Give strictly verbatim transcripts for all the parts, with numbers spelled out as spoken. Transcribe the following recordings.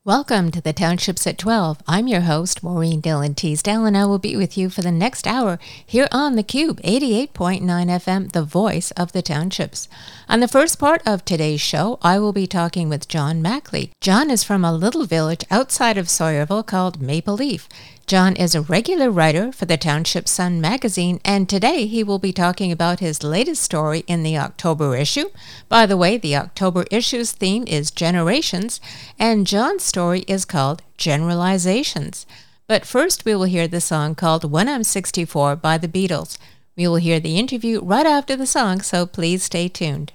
Welcome to the Townships at twelve. I'm your host, Maureen Dillon Teasdale, and I will be with you for the next hour here on theCUBE, eighty-eight point nine F M, the voice of the Townships. On the first part of today's show, I will be talking with John Mackley. John is from a little village outside of Sawyerville called Maple Leaf. John is a regular writer for the Township Sun magazine, and today he will be talking about his latest story in the October issue. By the way, the October issue's theme is generations, and John's story is called Generalizations. But first we will hear the song called When I'm sixty-four by the Beatles. We will hear the interview right after the song, so please stay tuned.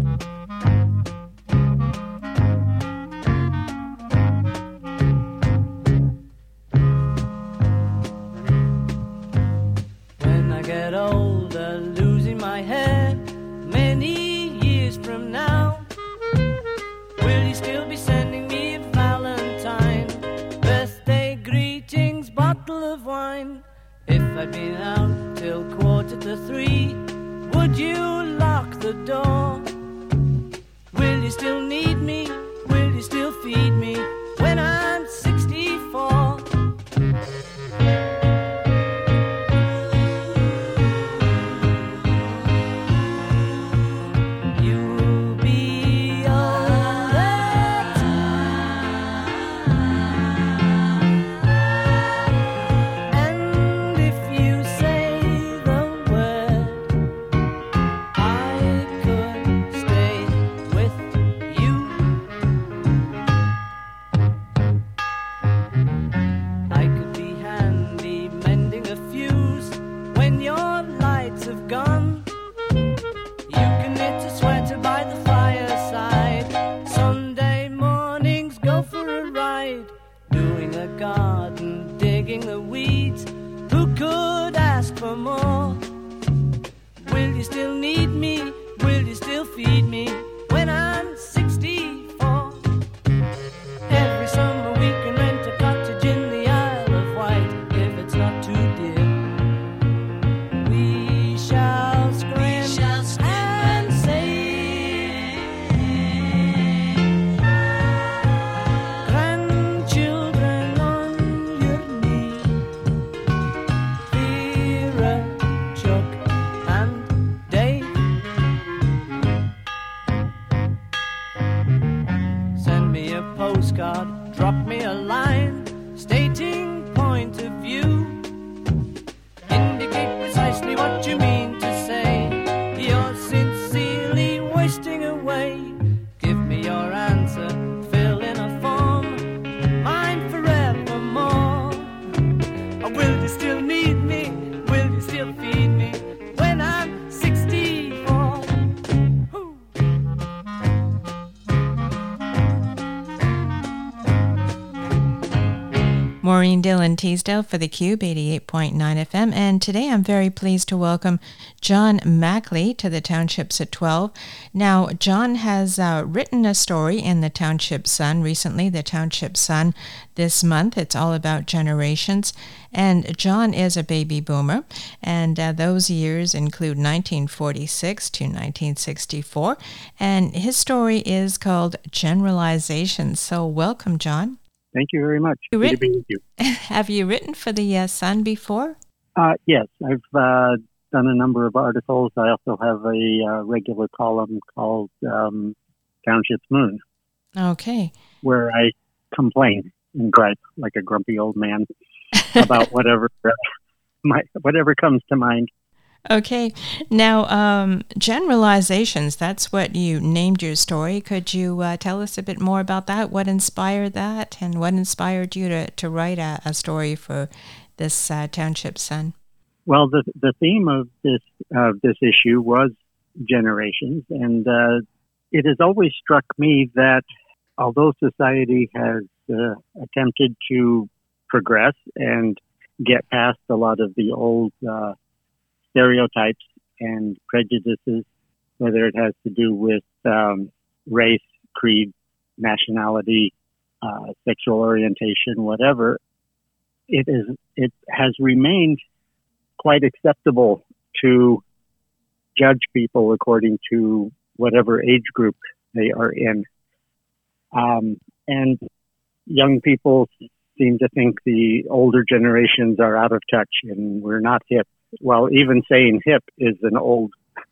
Get older, losing my hair many years from now. Will you still be sending me a Valentine, birthday greetings, bottle of wine? If I'd been out till quarter to three, would you lock the door? Will you still need me? Will you still feed me when I'm sixty-four? Maureen Dillon Teasdale for theCUBE, eighty-eight point nine F M, and today I'm very pleased to welcome John Mackley to the Townships at twelve. Now, John has uh, written a story in the Township Sun recently, the Township Sun this month. It's all about generations, and John is a baby boomer, and uh, those years include nineteen forty-six to nineteen sixty-four, and his story is called Generalizations. So welcome, John. Thank you very much. Good to be with you. Have you written for the uh, Sun before? Uh, yes, I've uh, done a number of articles. I also have a uh, regular column called um, Township's Moon. Okay. Where I complain and gripe like a grumpy old man about whatever uh, my whatever comes to mind. Okay. Now, um, generalizations, that's what you named your story. Could you uh, tell us a bit more about that? What inspired that, and what inspired you to, to write a, a story for this uh, Township Sun? Well, the the theme of this uh, this issue was generations, and uh, it has always struck me that although society has uh, attempted to progress and get past a lot of the old uh, stereotypes and prejudices, whether it has to do with um, race, creed, nationality, uh, sexual orientation, whatever, it is it has remained quite acceptable to judge people according to whatever age group they are in. Um, and young people seem to think the older generations are out of touch and we're not hip. Well, even saying hip is an old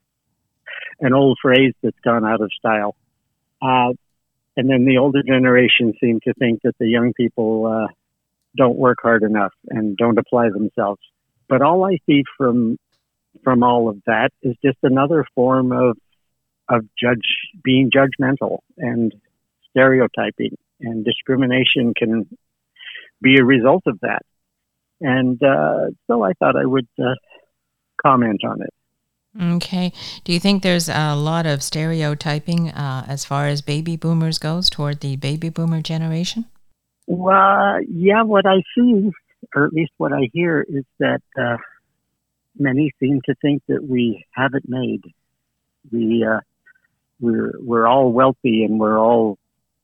an old phrase that's gone out of style. Uh, and then the older generation seem to think that the young people uh, don't work hard enough and don't apply themselves. But all I see from from all of that is just another form of of judge being judgmental and stereotyping, and discrimination can be a result of that. And uh, so I thought I would uh, comment on it. Okay. Do you think there's a lot of stereotyping uh, as far as baby boomers goes toward the baby boomer generation? Well, yeah, what I see, or at least what I hear, is that uh, many seem to think that we have it made. We uh, we're we're all wealthy and we're all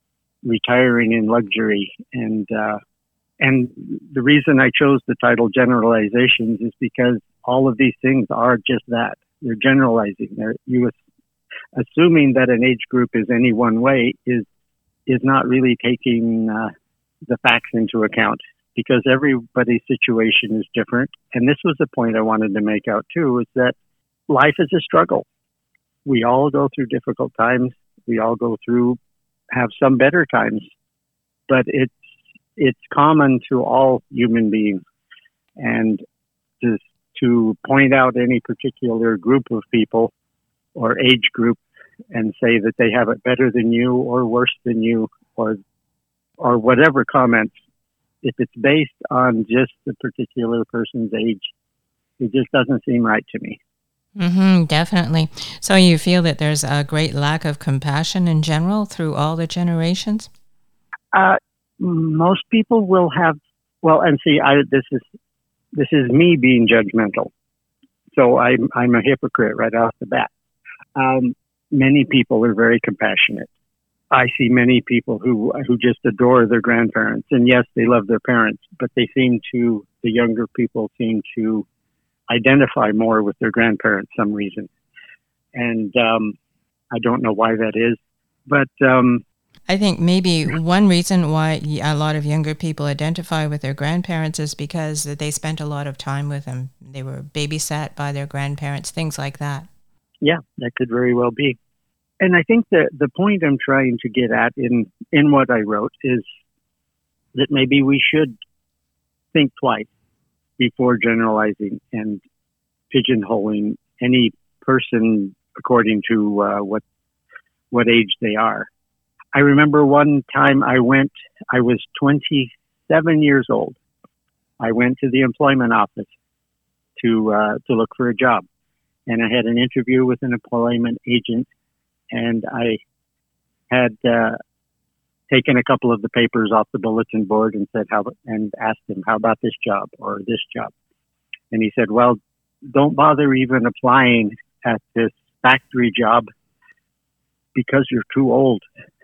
retiring in luxury, and uh, and the reason I chose the title Generalizations is because all of these things are just that. They're generalizing. They're, you assuming that an age group is any one way is is not really taking uh, the facts into account, because everybody's situation is different. And this was the point I wanted to make out too, is that life is a struggle. We all go through difficult times. We all go through, have some better times, but it's it's common to all human beings. And to to point out any particular group of people or age group and say that they have it better than you or worse than you, or or whatever comments, if it's based on just the particular person's age, it just doesn't seem right to me. Mm-hmm, definitely. So you feel that there's a great lack of compassion in general through all the generations? Uh, most people will have, well, and see, I, this is this is me being judgmental. So I'm I'm a hypocrite right off the bat. Um, many people are very compassionate. I see many people who who just adore their grandparents, and yes, they love their parents, but they seem to, the younger people seem to identify more with their grandparents for some reason. And um, I don't know why that is, but um, I think maybe one reason why a lot of younger people identify with their grandparents is because they spent a lot of time with them. They were babysat by their grandparents, things like that. Yeah, that could very well be. And I think that the point I'm trying to get at in, in what I wrote is that maybe we should think twice before generalizing and pigeonholing any person according to uh, what what age they are. I remember one time I went, I was twenty-seven years old. I went to the employment office to uh, to look for a job, and I had an interview with an employment agent, and I had uh, taken a couple of the papers off the bulletin board and said how and asked him, how about this job or this job? And he said, well, don't bother even applying at this factory job because you're too old.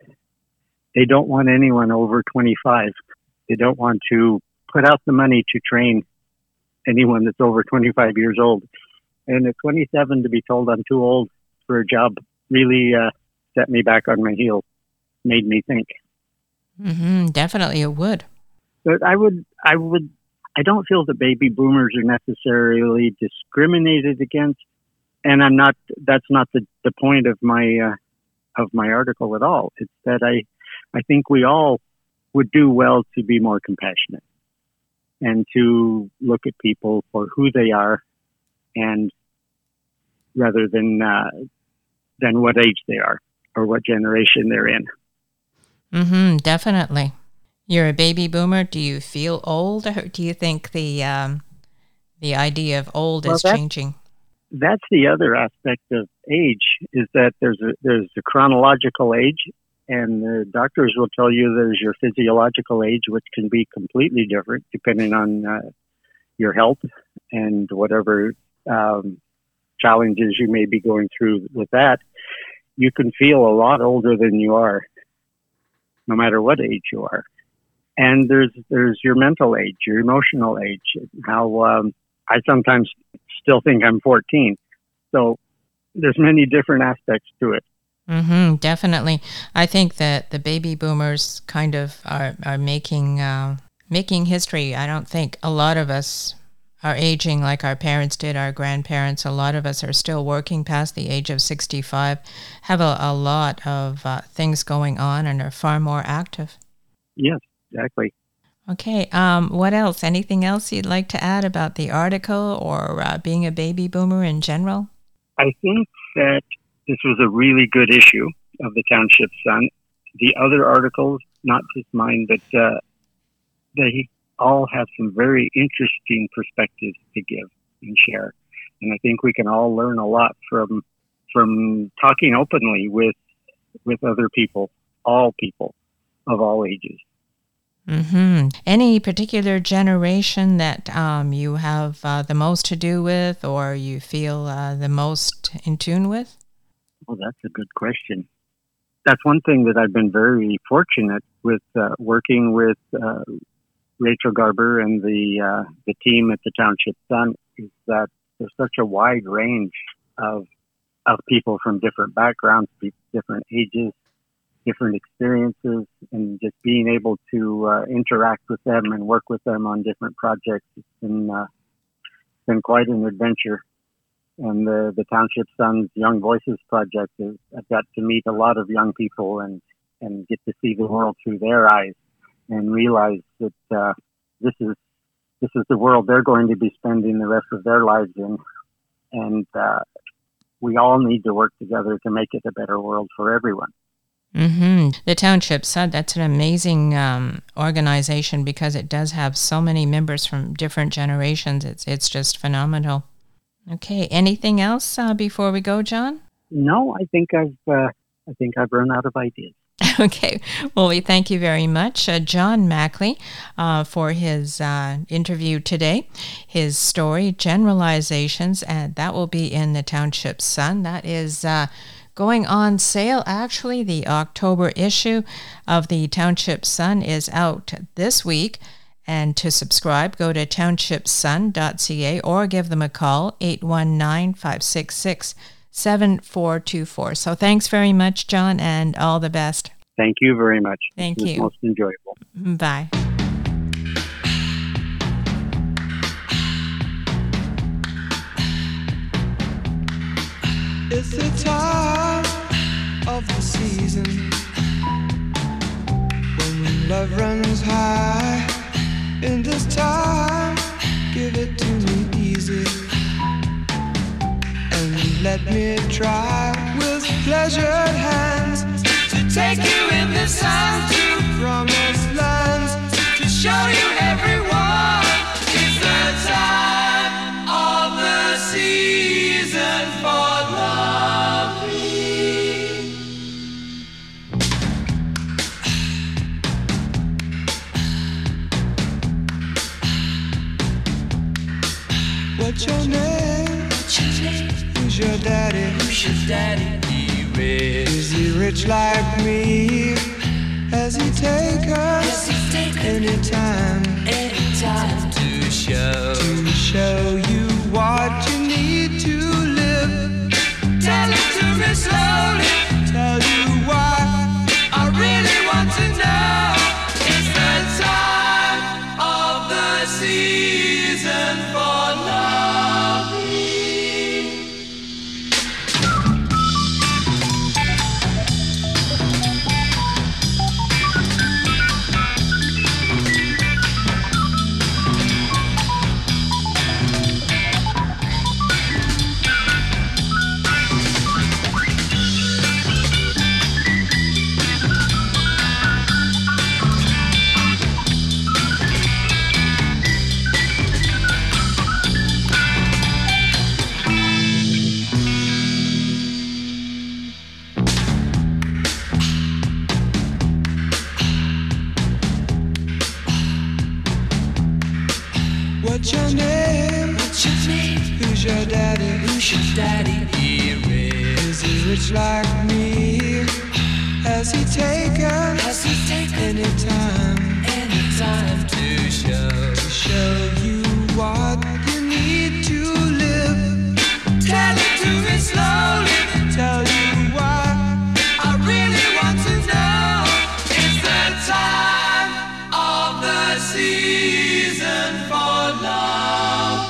They don't want anyone over twenty-five. They don't want to put out the money to train anyone that's over twenty-five years old. And at twenty-seven, to be told I'm too old for a job really uh, set me back on my heels, made me think. Mm-hmm, definitely it would. But I would, I would, I don't feel that baby boomers are necessarily discriminated against. And I'm not, that's not the, the point of my, uh, of my article at all. It's that I, I think we all would do well to be more compassionate and to look at people for who they are, and rather than uh, than what age they are or what generation they're in. Mm-hmm, definitely. You're a baby boomer. Do you feel old, or do you think the um, the idea of old well, is that's, changing? That's the other aspect of age, is that there's a there's a chronological age. And the doctors will tell you there's your physiological age, which can be completely different depending on uh, your health and whatever um, challenges you may be going through with that. You can feel a lot older than you are, no matter what age you are. And there's there's your mental age, your emotional age. How um, I sometimes still think I'm fourteen. So there's many different aspects to it. Mm-hmm, definitely. I think that the baby boomers kind of are, are making uh, making history. I don't think a lot of us are aging like our parents did, our grandparents. A lot of us are still working past the age of sixty-five, have a, a lot of uh, things going on and are far more active. Yes, exactly. Okay. Um, what else? Anything else you'd like to add about the article or uh, being a baby boomer in general? I think that this was a really good issue of the Township Sun. The other articles, not just mine, but uh, they all have some very interesting perspectives to give and share. And I think we can all learn a lot from from talking openly with with other people, all people of all ages. Mm-hmm. Any particular generation that um, you have uh, the most to do with or you feel uh, the most in tune with? Well, that's a good question. That's one thing that I've been very fortunate with uh, working with uh, Rachel Garber and the uh, the team at the Township Sun is that there's such a wide range of of people from different backgrounds, different ages, different experiences, and just being able to uh, interact with them and work with them on different projects. It's been, uh, been quite an adventure. And the, the Township Sun's Young Voices project is, I've got to meet a lot of young people and, and get to see the world through their eyes and realize that uh, this is this is the world they're going to be spending the rest of their lives in. And uh, we all need to work together to make it a better world for everyone. Mm-hmm. The Township Sun, that's an amazing um, organization because it does have so many members from different generations. It's it's just phenomenal. Okay, anything else uh, before we go, John? No, I think I've uh, I think I've run out of ideas. Okay, well, we thank you very much, uh, John Mackley, uh, for his uh, interview today. His story, Generalizations, and that will be in the Township Sun. That is uh, going on sale. Actually, the October issue of the Township Sun is out this week. And to subscribe, go to township sun dot c a or give them a call, eight one nine, five six six, seven four two four. So thanks very much, John, and all the best. Thank you very much. Thank it was you. Most enjoyable. Bye. It's the time of the season when love runs high. In this time, give it to me easy and let me try with pleasured hands to take you in the sun to promised lands, to show you everyone. It's the time of the season for loving. What's your name? What's your name? Who's your daddy? Who's your daddy? He rich. Is he rich like me? Has he take us anytime? Anytime to show to show you what you need to live. Tell it to me slowly. Tell you why I really want to know. It's the time of the season for loving. What's your name? What's your name? Who's your daddy? Who's your daddy? He rich. Is he rich like me? Has he taken? Has he taken anytime? Anytime to show to show you what you need to live. Tell it to me slowly. Tell you why season for love.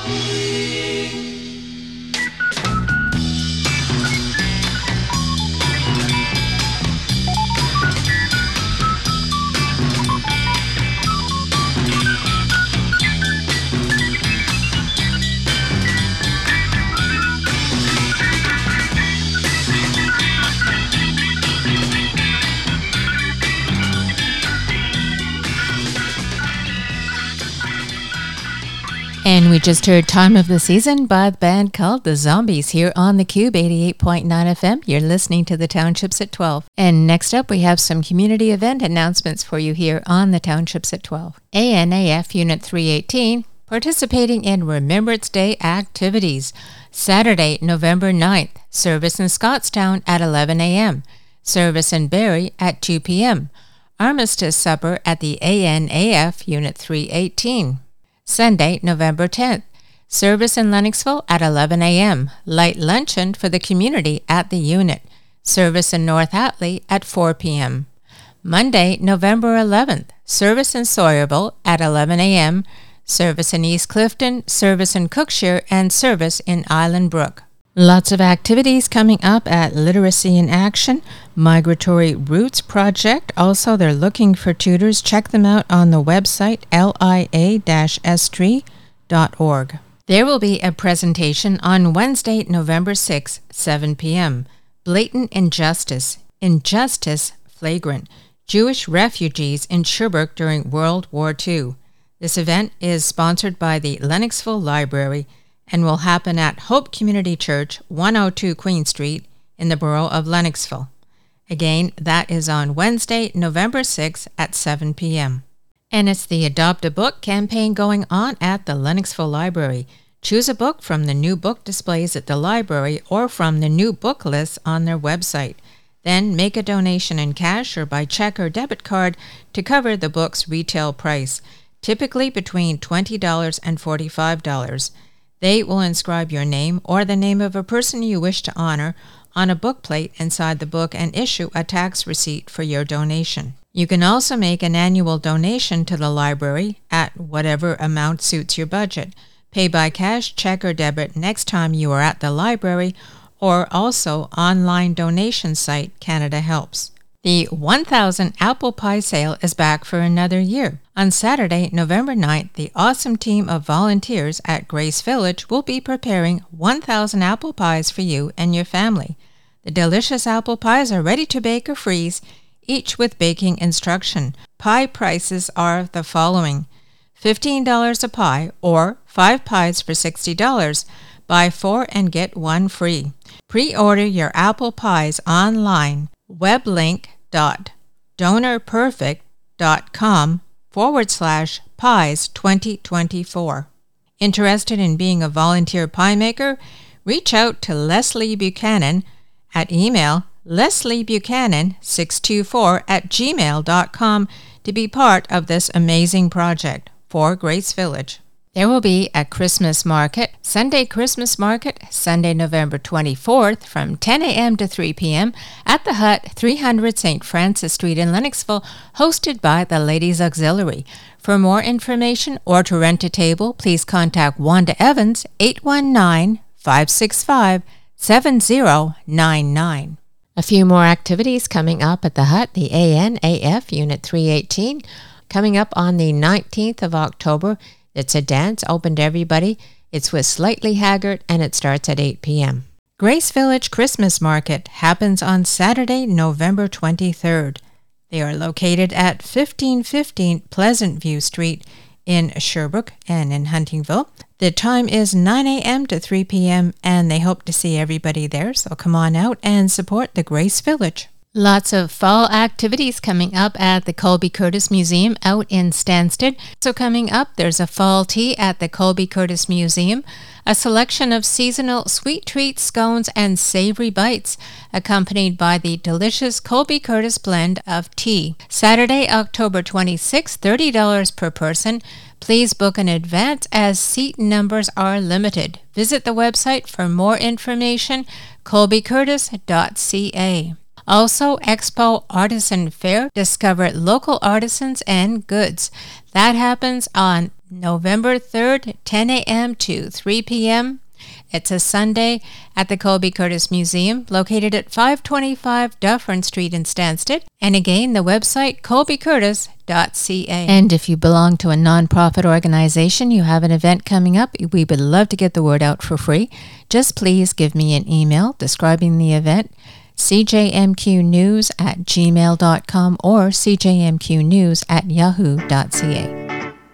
And we just heard Time of the Season by the band called The Zombies here on the Cube eighty-eight point nine F M. You're listening to the Townships at twelve. And next up, we have some community event announcements for you here on the Townships at twelve. A N A F Unit three eighteen participating in Remembrance Day activities. Saturday, November ninth, service in Scottstown at eleven a.m., service in Barrie at two p.m., Armistice Supper at the A N A F Unit three eighteen. Sunday, November tenth, service in Lennoxville at eleven a.m., light luncheon for the community at the unit, service in North Hatley at four p.m. Monday, November eleventh, service in Sawyerville at eleven a.m., service in East Clifton, service in Cookshire, and service in Island Brook. Lots of activities coming up at Literacy in Action, Migratory Roots Project. Also, they're looking for tutors. Check them out on the website L I A S tree dot org. There will be a presentation on Wednesday, November sixth, seven p.m. Blatant Injustice, Injustice Flagrant, Jewish Refugees in Sherbrooke During World War Two. This event is sponsored by the Lennoxville Library and will happen at Hope Community Church, one oh two Queen Street, in the borough of Lennoxville. Again, that is on Wednesday, November sixth at seven p.m. And it's the Adopt a Book campaign going on at the Lennoxville Library. Choose a book from the new book displays at the library or from the new book lists on their website. Then make a donation in cash or by check or debit card to cover the book's retail price, typically between twenty dollars and forty-five dollars. They will inscribe your name or the name of a person you wish to honor on a book plate inside the book and issue a tax receipt for your donation. You can also make an annual donation to the library at whatever amount suits your budget. Pay by cash, check, or debit next time you are at the library, or also online donation site Canada Helps. The one thousand Apple Pie Sale is back for another year. On Saturday, November ninth, the awesome team of volunteers at Grace Village will be preparing one thousand apple pies for you and your family. The delicious apple pies are ready to bake or freeze, each with baking instruction. Pie prices are the following: fifteen dollars a pie or five pies for sixty dollars. Buy four and get one free. Pre-order your apple pies online. Weblink dot donorperfect.com forward slash pies 2024. Interested in being a volunteer pie maker? Reach out to Leslie Buchanan at email leslie buchanan six two four at gmail dot com to be part of this amazing project for Grace Village. There will be a Christmas market, Sunday Christmas market, Sunday, November twenty-fourth from ten a.m. to three p.m. at the Hut, three hundred Saint Francis Street in Lennoxville, hosted by the Ladies Auxiliary. For more information or to rent a table, please contact Wanda Evans, eight one nine, five six five, seven zero nine nine. A few more activities coming up at the Hut, the A N A F Unit three eighteen, coming up on the nineteenth of October. It's a dance open to everybody. It's with Slightly Haggard, and it starts at eight p.m. Grace Village Christmas Market happens on Saturday, November twenty-third. They are located at fifteen fifteen Pleasant View Street in Sherbrooke and in Huntingville. The time is nine a.m. to three p.m., and they hope to see everybody there, so come on out and support the Grace Village. Lots of fall activities coming up at the Colby Curtis Museum out in Stansted. So coming up, there's a fall tea at the Colby Curtis Museum, a selection of seasonal sweet treats, scones, and savory bites, accompanied by the delicious Colby Curtis blend of tea. Saturday, October twenty-sixth, thirty dollars per person. Please book in advance as seat numbers are limited. Visit the website for more information, colby curtis dot c a. Also, Expo Artisan Fair, discover local artisans and goods. That happens on November third, ten a.m. to three p.m. It's a Sunday at the Colby Curtis Museum, located at five twenty-five Dufferin Street in Stansted. And again, the website colby curtis dot c a. And if you belong to a nonprofit organization, you have an event coming up, we would love to get the word out for free. Just please give me an email describing the event, c j m q news at gmail dot com or c j m q news at yahoo dot c a.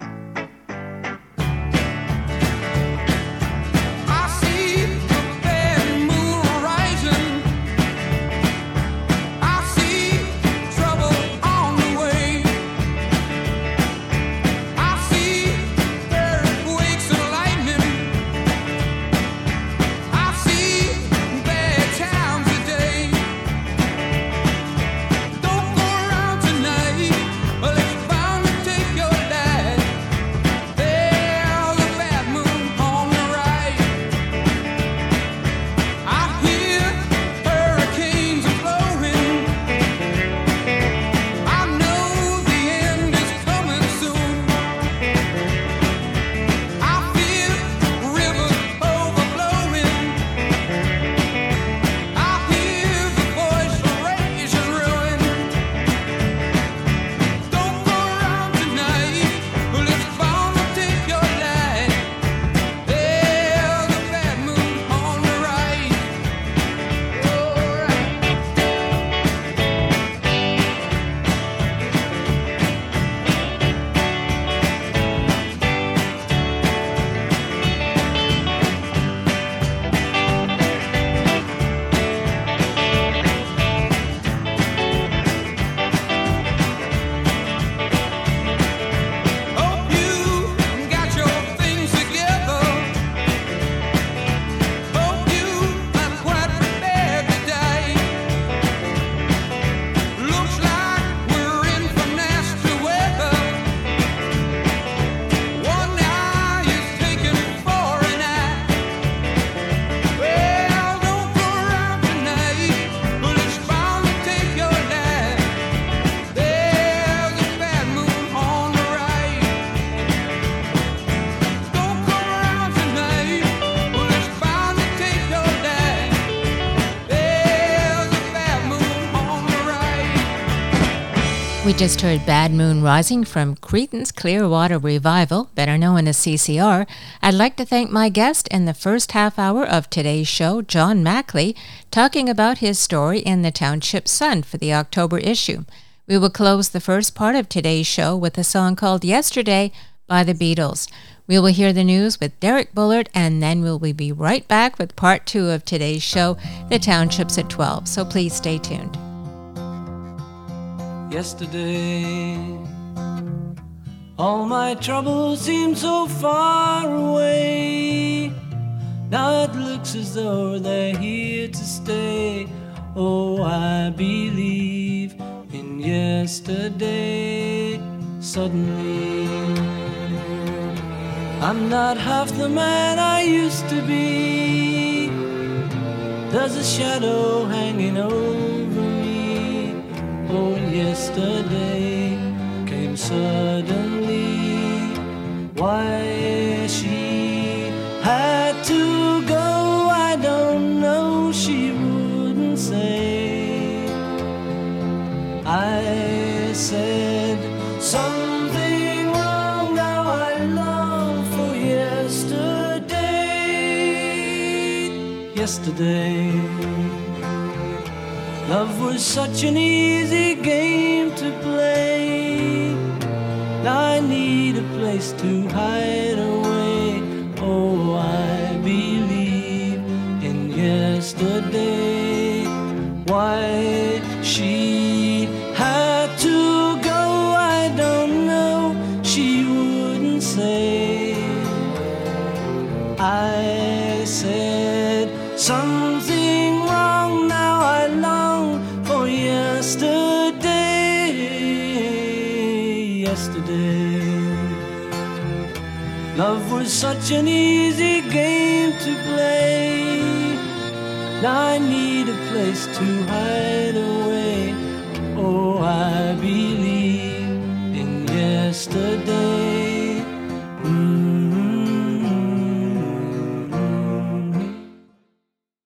We just heard Bad Moon Rising from Creedence Clearwater Revival, better known as C C R. I'd like to thank my guest in the first half hour of today's show, John Mackley, talking about his story in the Township Sun for the October issue. We will close the first part of today's show with a song called Yesterday by the Beatles. We will hear the news with Derek Bullard, and then we'll be right back with part two of today's show, The Townships at twelve. So please stay tuned. Yesterday, all my troubles seem so far away. Now it looks as though they're here to stay. Oh, I believe in yesterday. Suddenly, I'm not half the man I used to be. There's a shadow hanging over me. Oh, yesterday came suddenly. Why she had to go, I don't know, she wouldn't say. I said something wrong, now I long for yesterday. Yesterday, love was such an easy game to play. Now I need a place to hide away. Oh, I believe in yesterday. Why she had to go, I don't know, she wouldn't say. I said something wrong, now I long for yesterday. Yesterday, love was such an easy game to play. Now I need a place to hide away. Oh, I believe in yesterday.